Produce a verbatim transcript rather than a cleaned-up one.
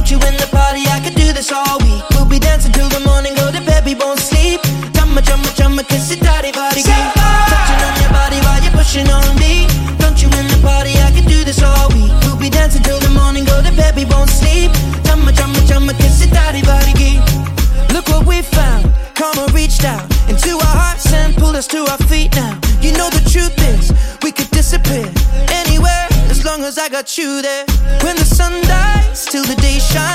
you in the party, I could do this all week. We'll be dancing till the morning, go to bed, we won't sleep. Chumma, chumma, chumma, kiss it, daddy, body, girl. Touching on your body while you're pushing on me. Don't you in the party, I could do this all week. We'll be dancing till the morning, go to bed, we won't sleep. Chumma, chumma, chumma, kiss it, daddy, body, girl. Look what we found, karma reached out into our hearts and pulled us to our feet now. You know the truth is, we could disappear anywhere as long as I got you there. When the sun dies, till the day shines.